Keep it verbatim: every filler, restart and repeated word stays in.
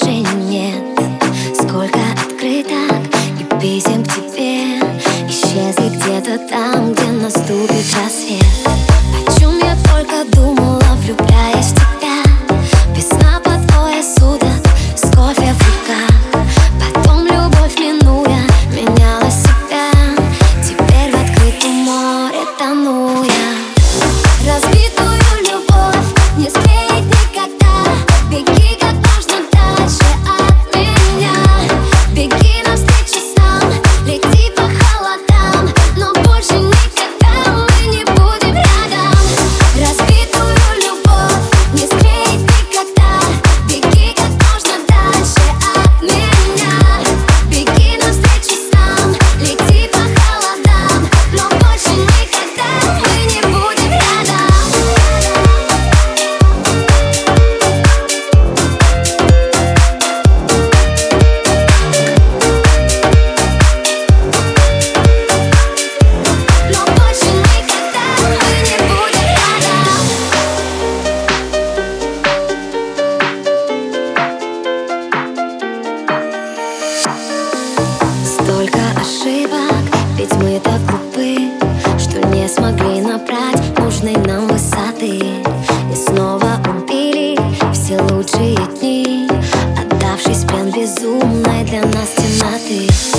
больше нет. Сколько открыток и писем к тебе исчезли где-то там, где наступит рассвет. О чем я только думала, влюбляясь в тебя. Без сна по двое суток, с кофе в руках. Потом любовь минуя, меняла себя. Теперь в открытом море тону я. Разбитую любовь не склеить никогда. Беги как можно дальше от меня. Беги навстречу снам, лети по холодам, но больше никогда мы не будем рядом. Разбитую любовь не склеить никогда. Беги как можно дальше от меня. Беги навстречу снам, лети по холодам, но больше никогда мы не будем рядом. Но больше никогда мы не будем рядом. Столько ошибок, ведь мы так глупы, что не смогли набрать нужной нам высоты. И снова убили все лучшие дни, отдавшись в плен безумной для нас темноты.